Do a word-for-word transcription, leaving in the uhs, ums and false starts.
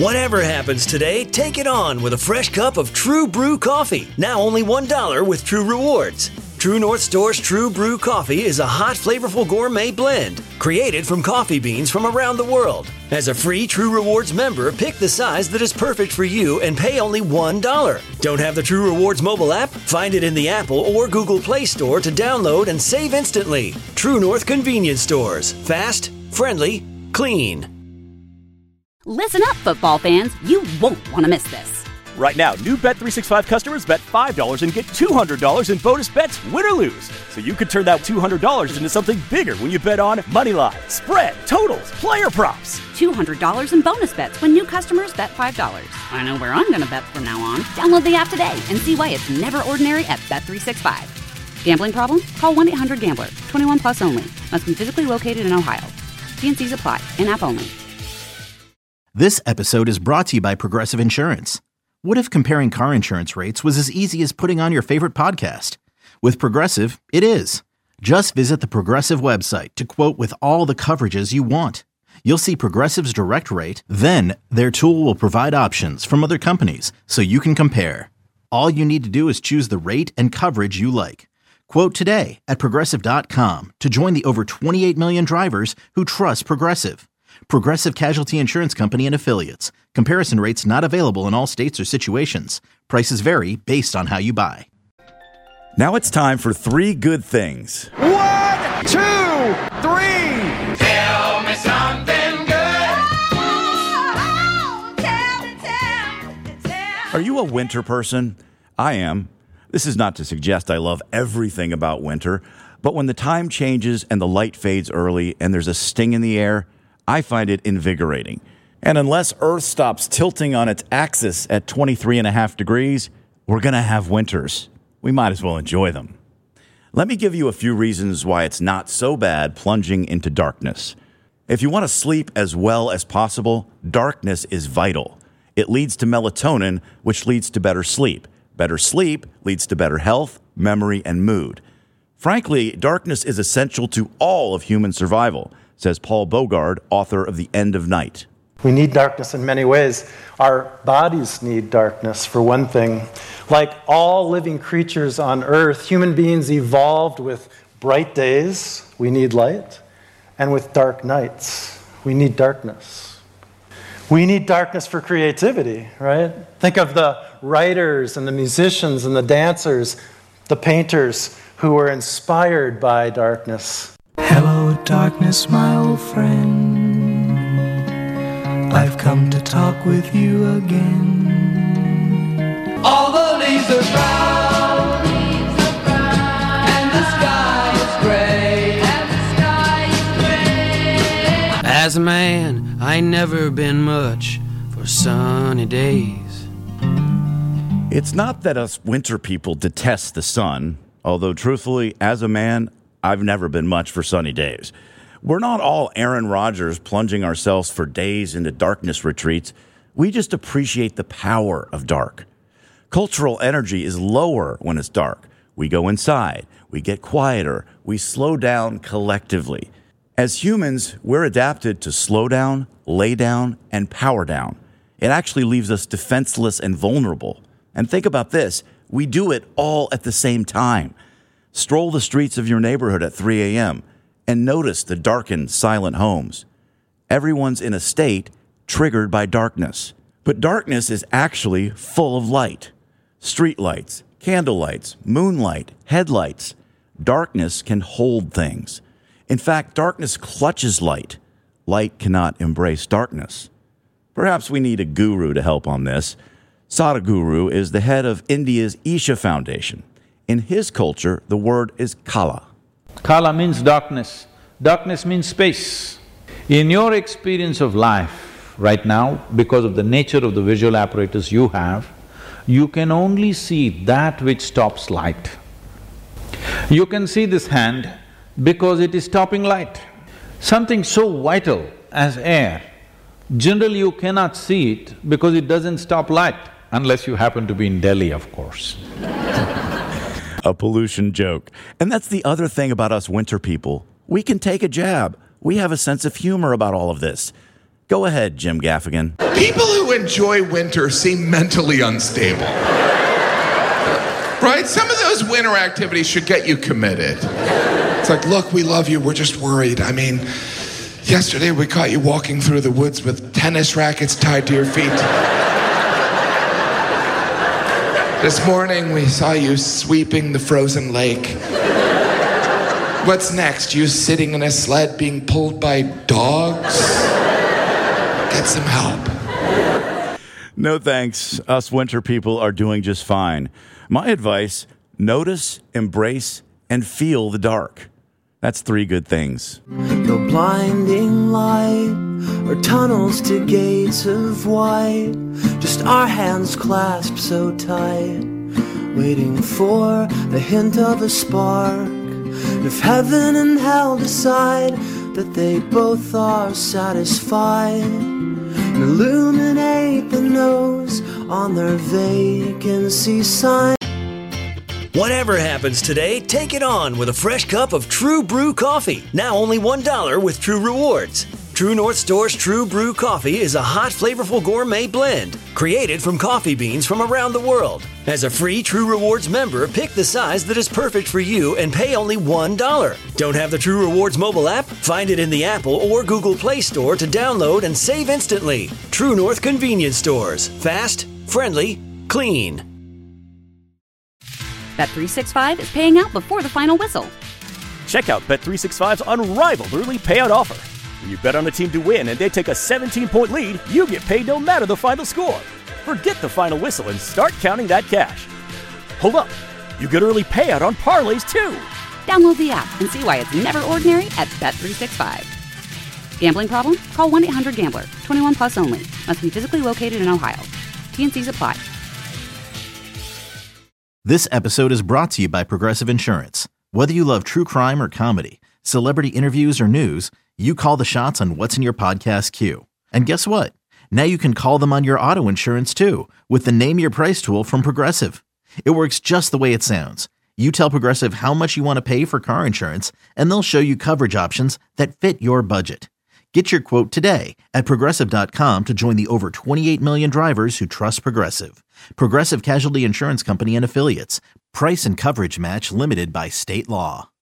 Whatever happens today, take it on with a fresh cup of True Brew coffee. Now only one dollar with True Rewards. True North Store's True Brew coffee is a hot, flavorful gourmet blend created from coffee beans from around the world. As a free True Rewards member, pick the size that is perfect for you and pay only one dollar. Don't have the True Rewards mobile app? Find it in the Apple or Google Play Store to download and save instantly. True North Convenience Stores. Fast, friendly, clean. Listen up, football fans. You won't want to miss this. Right now, new Bet three sixty-five customers bet five dollars and get two hundred dollars in bonus bets, win or lose. So you could turn that two hundred dollars into something bigger when you bet on money line, spread, totals, player props. two hundred dollars in bonus bets when new customers bet five dollars. I know where I'm going to bet from now on. Download the app today and see why it's never ordinary at Bet three sixty-five. Gambling problem? Call one eight hundred gambler. twenty-one plus only. Must be physically located in Ohio. T and C's apply. In-app only. This episode is brought to you by Progressive Insurance. What if comparing car insurance rates was as easy as putting on your favorite podcast? With Progressive, it is. Just visit the Progressive website to quote with all the coverages you want. You'll see Progressive's direct rate, then their tool will provide options from other companies so you can compare. All you need to do is choose the rate and coverage you like. Quote today at Progressive dot com to join the over twenty-eight million drivers who trust Progressive. Progressive Casualty Insurance Company and Affiliates. Comparison rates not available in all states or situations. Prices vary based on how you buy. Now it's time for three good things. One, two, three. Tell me something good. Oh, tell me, tell me, tell me. Are you a winter person? I am. This is not to suggest I love everything about winter, but when the time changes and the light fades early and there's a sting in the air, I find it invigorating. And unless Earth stops tilting on its axis at twenty-three and a half degrees, we're going to have winters. We might as well enjoy them. Let me give you a few reasons why it's not so bad plunging into darkness. If you want to sleep as well as possible, darkness is vital. It leads to melatonin, which leads to better sleep. Better sleep leads to better health, memory, and mood. Frankly, darkness is essential to all of human survival, says Paul Bogard, author of The End of Night. We need darkness in many ways. Our bodies need darkness, for one thing. Like all living creatures on Earth, human beings evolved with bright days, we need light, and with dark nights, we need darkness. We need darkness for creativity, right? Think of the writers and the musicians and the dancers, the painters who were inspired by darkness. Hello, darkness, my old friend. I've come to talk with you again. All the leaves are brown, and the sky is gray, and the sky is gray. As a man, I never been much for sunny days. It's not that us winter people detest the sun, although truthfully, as a man, I've never been much for sunny days. We're not all Aaron Rodgers plunging ourselves for days into darkness retreats. We just appreciate the power of dark. Cultural energy is lower when it's dark. We go inside. We get quieter. We slow down collectively. As humans, we're adapted to slow down, lay down, and power down. It actually leaves us defenseless and vulnerable. And think about this. We do it all at the same time. Stroll the streets of your neighborhood at three a.m. and notice the darkened, silent homes. Everyone's in a state triggered by darkness. But darkness is actually full of light. Street lights, candle lights, moonlight, headlights. Darkness can hold things. In fact, darkness clutches light. Light cannot embrace darkness. Perhaps we need a guru to help on this. Sadhguru is the head of India's Isha Foundation. In his culture, the word is Kala. Kala means darkness. Darkness means space. In your experience of life right now, because of the nature of the visual apparatus you have, you can only see that which stops light. You can see this hand because it is stopping light. Something so vital as air, generally you cannot see it because it doesn't stop light, unless you happen to be in Delhi, of course. A pollution joke. And that's the other thing about us winter people. We can take a jab. We have a sense of humor about all of this. Go ahead, Jim Gaffigan. People who enjoy winter seem mentally unstable. Right? Some of those winter activities should get you committed. It's like, look, we love you, we're just worried. I mean, yesterday we caught you walking through the woods with tennis rackets tied to your feet. This morning we saw you sweeping the frozen lake. What's next? You sitting in a sled being pulled by dogs? Get some help. No thanks. Us winter people are doing just fine. My advice, notice, embrace, and feel the dark. That's three good things. No blinding light or tunnels to gates of white, just our hands clasped so tight, waiting for the hint of a spark. If heaven and hell decide that they both are satisfied, and illuminate the nose on their vacancy sign. Whatever happens today, take it on with a fresh cup of True Brew coffee. Now only one dollar with True Rewards. True North Store's True Brew coffee is a hot, flavorful gourmet blend created from coffee beans from around the world. As a free True Rewards member, pick the size that is perfect for you and pay only one dollar. Don't have the True Rewards mobile app? Find it in the Apple or Google Play Store to download and save instantly. True North Convenience Stores. Fast, friendly, clean. Bet three sixty-five is paying out before the final whistle. Check out Bet three sixty-five's unrivaled early payout offer. When you bet on a team to win and they take a seventeen-point lead, you get paid no matter the final score. Forget the final whistle and start counting that cash. Hold up. You get early payout on parlays, too. Download the app and see why it's never ordinary at Bet three sixty-five. Gambling problem? Call one eight hundred gambler. twenty-one plus only. Must be physically located in Ohio. T N Cs apply. This episode is brought to you by Progressive Insurance. Whether you love true crime or comedy, celebrity interviews or news, you call the shots on what's in your podcast queue. And guess what? Now you can call them on your auto insurance too with the Name Your Price tool from Progressive. It works just the way it sounds. You tell Progressive how much you want to pay for car insurance, and they'll show you coverage options that fit your budget. Get your quote today at Progressive dot com to join the over twenty-eight million drivers who trust Progressive. Progressive Casualty Insurance Company and Affiliates. Price and coverage match limited by state law.